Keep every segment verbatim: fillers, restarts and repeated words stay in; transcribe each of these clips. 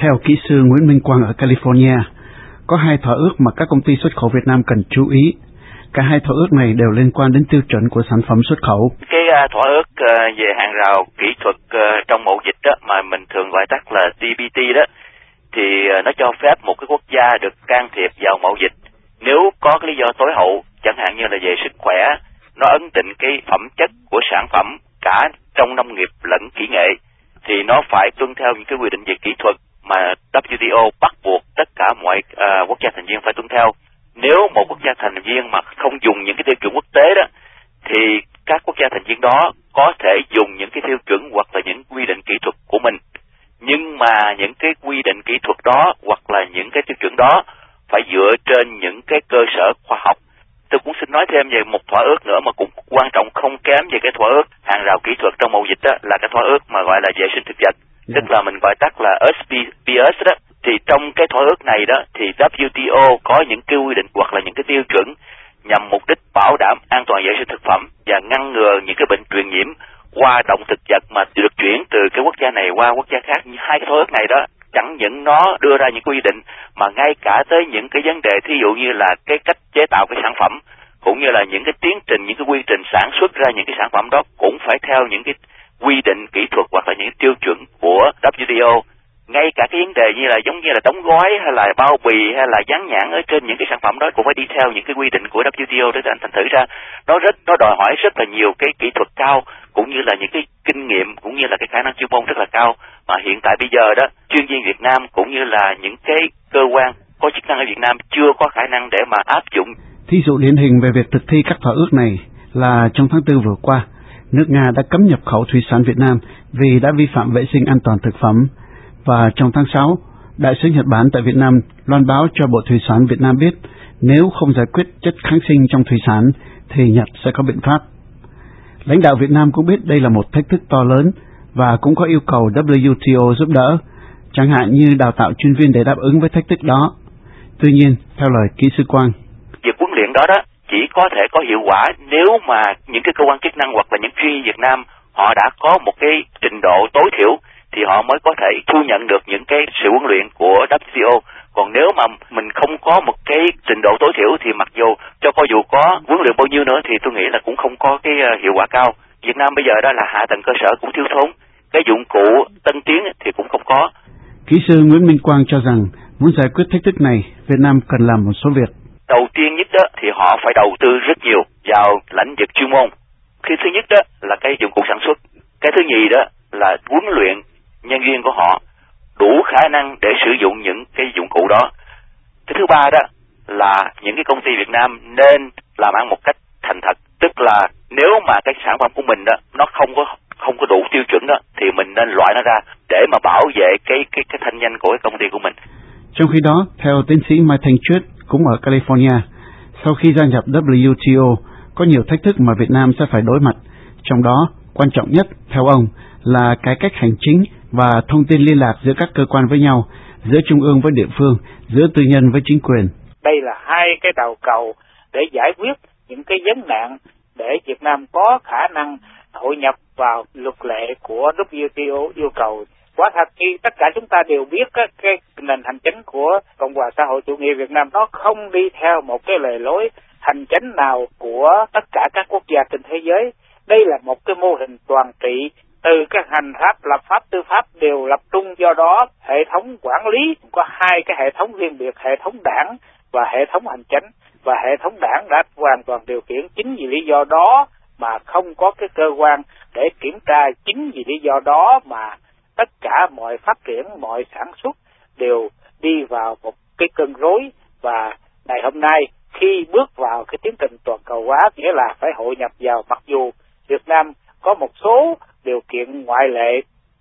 Theo kỹ sư Nguyễn Minh Quang ở California, có hai thỏa ước mà các công ty xuất khẩu Việt Nam cần chú ý. Cả hai thỏa ước này đều liên quan đến tiêu chuẩn của sản phẩm xuất khẩu. Cái uh, thỏa ước uh, về hàng rào kỹ thuật uh, trong mậu dịch đó, mà mình thường gọi tắt là T P T đó, thì uh, nó cho phép một cái quốc gia được can thiệp vào mậu dịch nếu có cái lý do tối hậu, chẳng hạn như là về sức khỏe, nó ấn định cái phẩm chất của sản phẩm cả trong nông nghiệp lẫn kỹ nghệ, thì nó phải tuân theo những cái quy định về kỹ thuật mà W T O bắt buộc tất cả mọi uh, quốc gia thành viên phải tuân theo. Nếu một quốc gia thành viên mà không dùng những cái tiêu chuẩn quốc tế đó, thì các quốc gia thành viên đó có thể dùng những cái tiêu chuẩn hoặc là những quy định kỹ thuật của mình. Nhưng mà những cái quy định kỹ thuật đó hoặc là những cái tiêu chuẩn đó phải dựa trên những cái cơ sở khoa học. Tôi cũng xin nói thêm về một thỏa ước nữa mà cũng quan trọng không kém về cái thỏa ước hàng rào kỹ thuật trong mậu dịch đó, là cái thỏa ước mà gọi là vệ sinh thực vật, yeah. Tức là mình gọi tắt là S P S đó. Thì trong cái thỏa ước này đó thì W T O có những cái quy định hoặc là những cái tiêu chuẩn nhằm mục đích bảo đảm an toàn vệ sinh thực phẩm và ngăn ngừa những cái bệnh truyền nhiễm qua động thực vật mà được chuyển từ cái quốc gia này qua quốc gia khác. Hai cái thỏa ước này đó chẳng những nó đưa ra những quy định mà ngay cả tới những cái vấn đề thí dụ như là cái cách chế tạo cái sản phẩm, cũng như là những cái tiến trình, những cái quy trình sản xuất ra những cái sản phẩm đó cũng phải theo những cái quy định kỹ thuật hoặc là những tiêu chuẩn của W T O. Ngay cả cái vấn đề như là giống như là đóng gói hay là bao bì hay là dán nhãn ở trên những cái sản phẩm đó cũng phải đi theo những cái quy định của W T O. Để thành thử ra nó rất nó đòi hỏi rất là nhiều cái kỹ thuật cao, cũng như là những cái kinh nghiệm, cũng như là cái khả năng chuyên môn rất là cao, mà hiện tại bây giờ đó chuyên viên Việt Nam cũng như là những cái cơ quan có chức năng ở Việt Nam chưa có khả năng để mà áp dụng. Thí dụ điển hình về việc thực thi các thỏa ước này là trong tháng tư vừa qua, nước Nga đã cấm nhập khẩu thủy sản Việt Nam vì đã vi phạm vệ sinh an toàn thực phẩm. Và trong tháng sáu, Đại sứ Nhật Bản tại Việt Nam loan báo cho Bộ Thủy sản Việt Nam biết nếu không giải quyết chất kháng sinh trong thủy sản thì Nhật sẽ có biện pháp. Lãnh đạo Việt Nam cũng biết đây là một thách thức to lớn và cũng có yêu cầu W T O giúp đỡ, chẳng hạn như đào tạo chuyên viên để đáp ứng với thách thức đó. Tuy nhiên, theo lời kỹ sư Quang, việc huấn luyện đó đó chỉ có thể có hiệu quả nếu mà những cái cơ quan chức năng hoặc là những chuyên viên Việt Nam họ đã có một cái trình độ tối thiểu thì họ mới có thể thu nhận được những cái sự huấn luyện của W T O. Còn nếu mà mình không có một cái trình độ tối thiểu thì mặc dù cho coi dù có huấn luyện bao nhiêu nữa thì tôi nghĩ là cũng không có cái hiệu quả cao. Việt Nam bây giờ đó là hạ tầng cơ sở cũng thiếu thốn, cái dụng cụ tân tiến thì cũng không có. Kỹ sư Nguyễn Minh Quang cho rằng muốn giải quyết thách thức này, Việt Nam cần làm một số việc. Đầu tiên nhất đó thì họ phải đầu tư rất nhiều vào lĩnh vực chuyên môn. Cái thứ nhất đó là cái dụng cụ sản xuất. Cái thứ nhì đó là huấn luyện nhân viên của họ đủ khả năng để sử dụng những cái dụng cụ đó. Cái thứ ba đó là những cái công ty Việt Nam nên làm ăn một cách thành thật, tức là nếu mà cái sản phẩm của mình đó nó không có không có đủ tiêu chuẩn đó thì mình nên loại nó ra để mà bảo vệ cái cái cái thanh danh của cái công ty của mình. Trong khi đó, theo tiến sĩ Mai Thanh Chuyết cũng ở California, sau khi gia nhập W T O có nhiều thách thức mà Việt Nam sẽ phải đối mặt, trong đó quan trọng nhất theo ông là cải cách hành chính và thông tin liên lạc giữa các cơ quan với nhau, giữa trung ương với địa phương, giữa tư nhân với chính quyền. Đây là hai cái đầu cầu để giải quyết những cái vấn nạn để Việt Nam có khả năng hội nhập vào luật lệ của W T O yêu cầu. Quả thật khi tất cả chúng ta đều biết cái, cái nền hành chính của Cộng hòa xã hội chủ nghĩa Việt Nam nó không đi theo một cái lề lối hành chính nào của tất cả các quốc gia trên thế giới. Đây là một cái mô hình toàn trị, từ các hành pháp, lập pháp, tư pháp đều lập trung, do đó hệ thống quản lý có hai cái hệ thống riêng biệt, hệ thống đảng và hệ thống hành chính, và hệ thống đảng đã hoàn toàn điều khiển. Chính vì lý do đó mà không có cái cơ quan để kiểm tra, chính vì lý do đó mà tất cả mọi phát triển, mọi sản xuất đều đi vào một cái cơn rối. Và ngày hôm nay khi bước vào cái tiến trình toàn cầu hóa, nghĩa là phải hội nhập vào, mặc dù Việt Nam có một số điều kiện ngoại lệ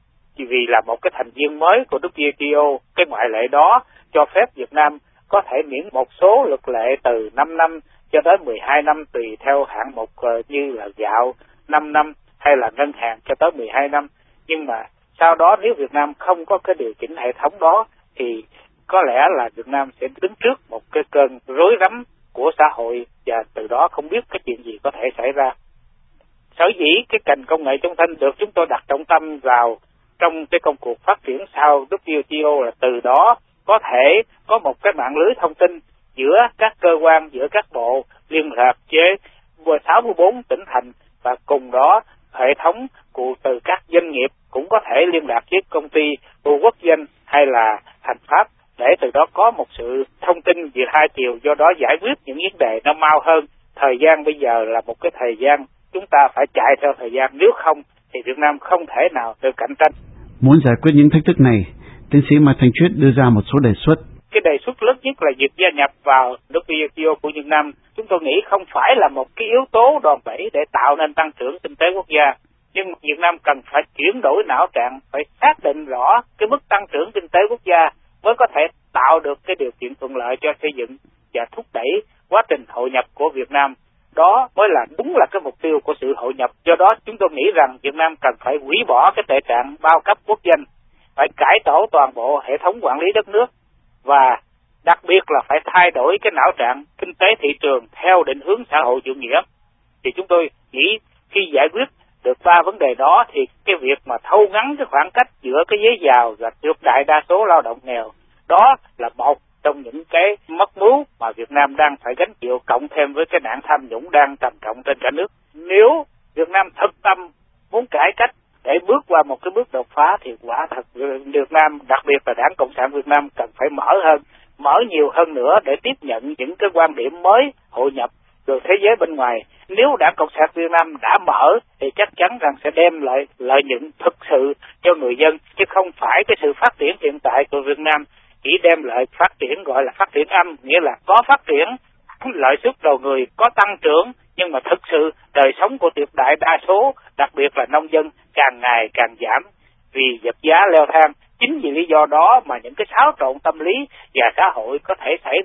vì là một cái thành viên mới của W T O, cái ngoại lệ đó cho phép Việt Nam có thể miễn một số luật lệ từ năm năm cho đến mười hai năm tùy theo hạng mục, như là gạo năm năm hay là ngân hàng cho tới mười hai năm. Nhưng mà sau đó nếu Việt Nam không có cái điều chỉnh hệ thống đó thì có lẽ là Việt Nam sẽ đứng trước một cái cơn rối rắm của xã hội, và từ đó không biết cái chuyện gì có thể xảy ra. Sở dĩ cái ngành công nghệ thông tin được chúng tôi đặt trọng tâm vào trong cái công cuộc phát triển sau W T O là từ đó có thể có một cái mạng lưới thông tin giữa các cơ quan, giữa các bộ liên lạc với sáu mươi bốn tỉnh thành, và cùng đó hệ thống của từ các doanh nghiệp cũng có thể liên lạc với công ty quốc doanh hay là hành pháp, để từ đó có một sự thông tin về hai chiều, do đó giải quyết những vấn đề nó mau hơn. Thời gian bây giờ là một cái thời gian chúng ta phải chạy theo thời gian, nếu không thì Việt Nam không thể nào được cạnh tranh. Muốn giải quyết những thách thức này, tiến sĩ Mai Thanh Triết đưa ra một số đề xuất. Cái đề xuất lớn nhất là việc gia nhập vào W T O của Việt Nam, chúng tôi nghĩ không phải là một cái yếu tố đòn bẩy để tạo nên tăng trưởng kinh tế quốc gia, nhưng Việt Nam cần phải chuyển đổi não trạng, phải xác định rõ cái mức tăng trưởng kinh tế quốc gia mới có thể tạo được cái điều kiện thuận lợi cho xây dựng và thúc đẩy quá trình hội nhập của Việt Nam. Đó mới là đúng là cái mục tiêu của sự hội nhập. Do đó chúng tôi nghĩ rằng Việt Nam cần phải hủy bỏ cái tệ trạng bao cấp quốc danh, phải cải tổ toàn bộ hệ thống quản lý đất nước, và đặc biệt là phải thay đổi cái não trạng kinh tế thị trường theo định hướng xã hội chủ nghĩa. Thì chúng tôi nghĩ khi giải quyết được ba vấn đề đó thì cái việc mà thâu ngắn cái khoảng cách giữa cái giới giàu và tuyệt đại đa số lao động nghèo, đó là một trong những cái mất mưu mà Việt Nam đang phải gánh chịu, cộng thêm với cái nạn tham nhũng đang trầm trọng trên cả nước. Nếu Việt Nam thực tâm muốn cải cách để bước qua một cái bước đột phá thì quả thật Việt Nam, đặc biệt là Đảng Cộng sản Việt Nam cần phải mở hơn, mở nhiều hơn nữa để tiếp nhận những cái quan điểm mới hội nhập từ thế giới bên ngoài. Nếu Đảng Cộng sản Việt Nam đã mở thì chắc chắn rằng sẽ đem lại lợi nhuận thực sự cho người dân, chứ không phải cái sự phát triển hiện tại của Việt Nam chỉ đem lại phát triển gọi là phát triển âm, nghĩa là có phát triển lợi suất đầu người, có tăng trưởng, nhưng mà thực sự đời sống của tuyệt đại đa số, đặc biệt là nông dân, càng ngày càng giảm vì vật giá leo thang. Chính vì lý do đó mà những cái xáo trộn tâm lý và xã hội có thể xảy